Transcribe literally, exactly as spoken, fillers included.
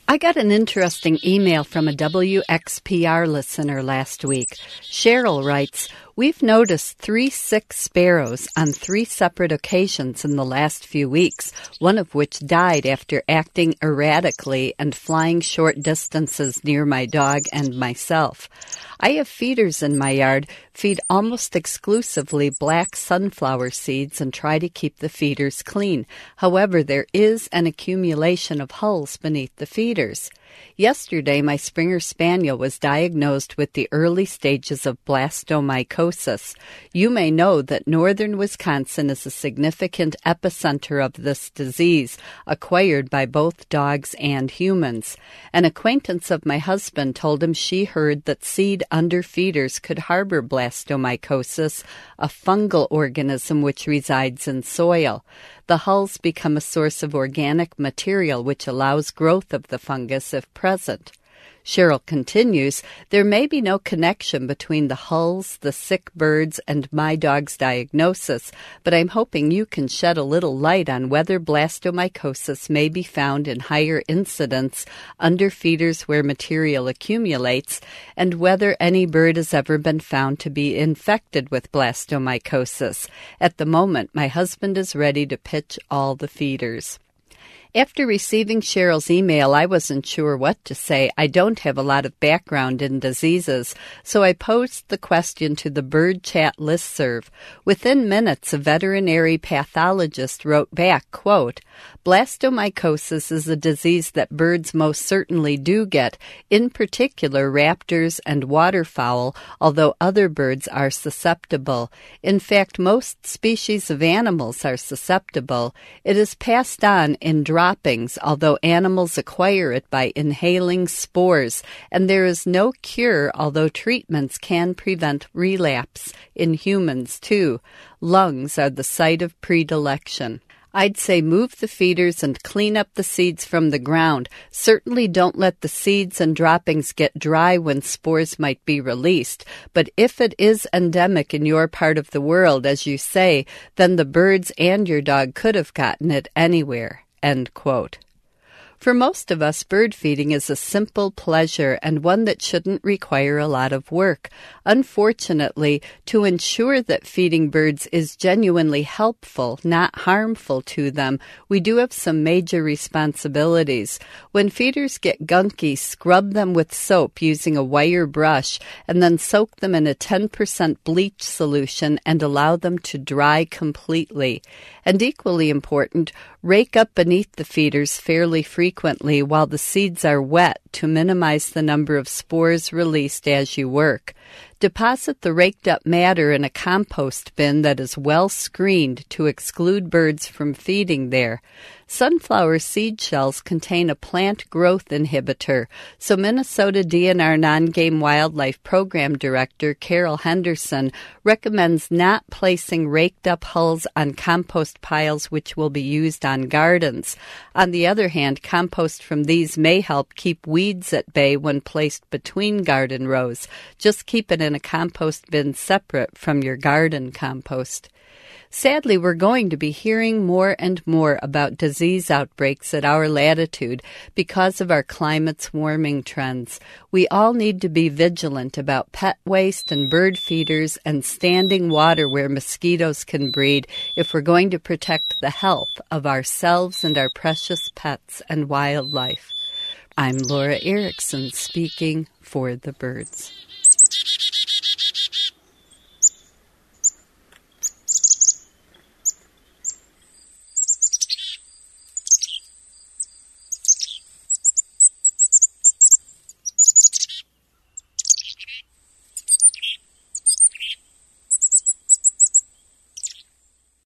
I got an interesting email from a W X P R listener last week. Cheryl writes, "We've noticed three sick sparrows on three separate occasions in the last few weeks, one of which died after acting erratically and flying short distances near my dog and myself. I have feeders in my yard, feed almost exclusively black sunflower seeds and try to keep the feeders clean. However, there is an accumulation of hulls beneath the feeders. Yesterday, my Springer Spaniel was diagnosed with the early stages of blastomycosis. You may know that northern Wisconsin is a significant epicenter of this disease, acquired by both dogs and humans. An acquaintance of my husband told him she heard that seed under feeders could harbor blastomycosis, a fungal organism which resides in soil. The hulls become a source of organic material which allows growth of the fungus if present." Cheryl continues, "There may be no connection between the hulls, the sick birds, and my dog's diagnosis, but I'm hoping you can shed a little light on whether blastomycosis may be found in higher incidence under feeders where material accumulates, and whether any bird has ever been found to be infected with blastomycosis. At the moment, my husband is ready to pitch all the feeders." After receiving Cheryl's email, I wasn't sure what to say. I don't have a lot of background in diseases, so I posed the question to the Bird Chat listserv. Within minutes, a veterinary pathologist wrote back, quote, "Blastomycosis is a disease that birds most certainly do get, in particular raptors and waterfowl, although other birds are susceptible. In fact, most species of animals are susceptible. It is passed on in droppings, although animals acquire it by inhaling spores, and there is no cure, although treatments can prevent relapse in humans too. Lungs are the site of predilection. I'd say move the feeders and clean up the seeds from the ground. Certainly don't let the seeds and droppings get dry when spores might be released. But if it is endemic in your part of the world, as you say, then the birds and your dog could have gotten it anywhere." End quote. For most of us, bird feeding is a simple pleasure and one that shouldn't require a lot of work. Unfortunately, to ensure that feeding birds is genuinely helpful, not harmful to them, we do have some major responsibilities. When feeders get gunky, scrub them with soap using a wire brush and then soak them in a ten percent bleach solution and allow them to dry completely. And equally important, rake up beneath the feeders fairly frequently while the seeds are wet to minimize the number of spores released as you work. Deposit the raked-up matter in a compost bin that is well screened to exclude birds from feeding there. Sunflower seed shells contain a plant growth inhibitor, so Minnesota D N R Non-Game Wildlife Program Director Carol Henderson recommends not placing raked-up hulls on compost piles which will be used on gardens. On the other hand, compost from these may help keep weeds at bay when placed between garden rows. Just keep it in a compost bin separate from your garden compost. Sadly, we're going to be hearing more and more about disease outbreaks at our latitude because of our climate's warming trends. We all need to be vigilant about pet waste and bird feeders and standing water where mosquitoes can breed if we're going to protect the health of ourselves and our precious pets and wildlife. I'm Laura Erickson speaking for the birds.